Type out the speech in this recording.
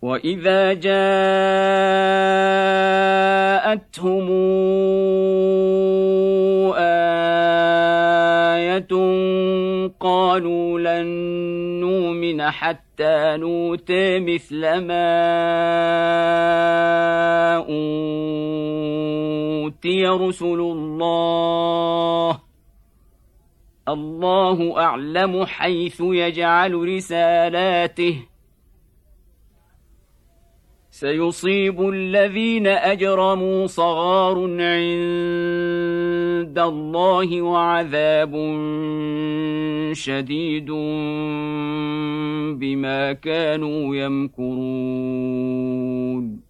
وإذا جاءتهم آية قالوا لن نؤمن حتى نؤتى مثل ما أوتي رسل الله أعلم حيث يجعل رسالاته سيصيب الذين أجرموا صغار عند الله وعذاب شديد بما كانوا يمكرون.